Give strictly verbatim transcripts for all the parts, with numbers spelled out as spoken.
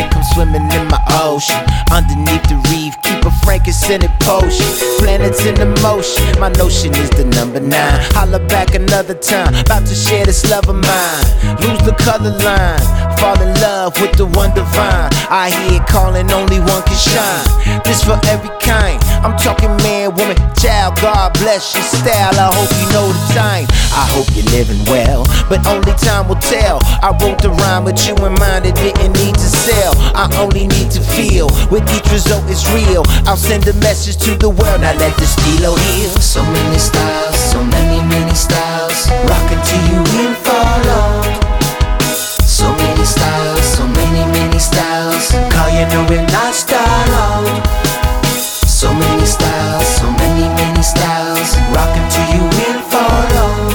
come swimming in my ocean. Underneath the reef, keep a frankincense potion. Planets in the motion, my notion is the number nine. Holla back another time, about to share this love of mine. Lose the color line, fall in love with the one divine. I hear it calling, only one can shine. This for every kind, I'm talking man, woman, child. God bless your style, I hope you know the time. I hope you're living well, but only time will tell. I wrote the rhyme with you in mind, it didn't need to sell. I only need to feel, with each result it's real. I'll send a message to the world, now let the stilo heal. So many styles, so many, many styles. Rockin' to you in follow. So many styles, so many, many styles. Call you know we're not style out. So many styles, so many, many styles. Rockin' to you in follow.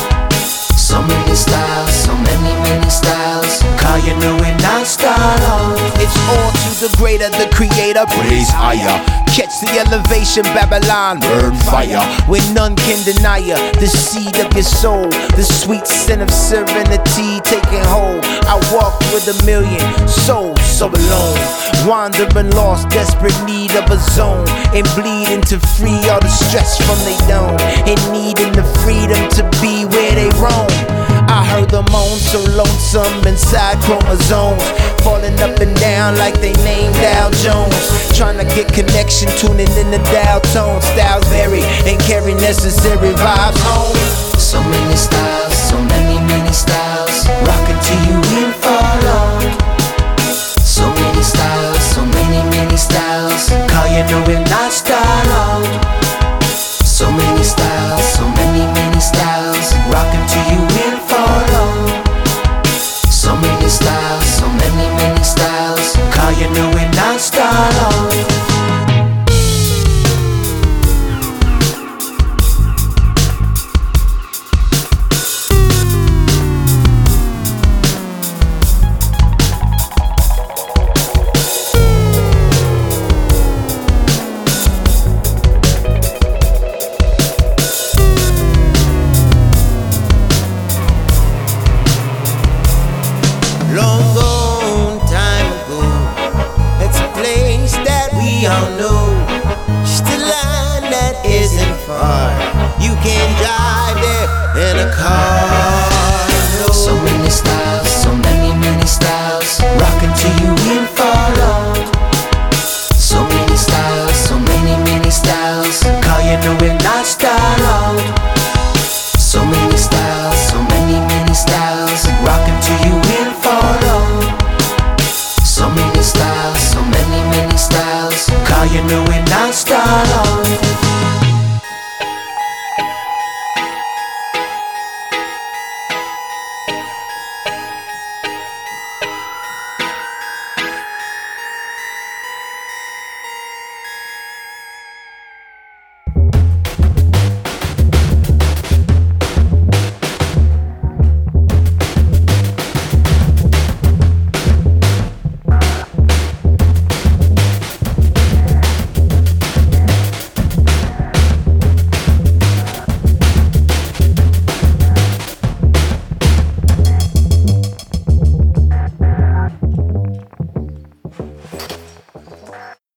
So many styles, so many, many styles. Call you know we're not style out. It's all to the greater, the creator. Praise higher. Catch the elevation, Babylon, burn fire. When none can deny ya, the seed of your soul, the sweet scent of serenity taking hold. I walked with a million souls, so alone, wandering lost, desperate need of a zone, and bleeding to free all the stress from they dome, and needing the freedom to be where they roam. I heard them moan so lonesome inside chromosomes, falling up and down like they named Dow Jones. Trying to get connection, tuning in the dial tone. Styles vary and carry necessary vibes home. So many styles, so many, many styles. Rockin' to you in follow. So many styles, so many, many styles. Call you know we're not style out. So many styles, so many, many styles. Rockin' to you in follow. So many styles, so many, many styles. Call you know we're not style out. Long gone time ago, it's a place that we all know. Just a line that isn't far. You can drive there in a car. No. So many styles, so many, many styles. Rockin' to you in follow. So many styles, so many, many styles. Call you know we're not style out. So many styles, so many, many styles. Rockin' to you in follow. So many styles, so many, many styles. Call you know we're not style out.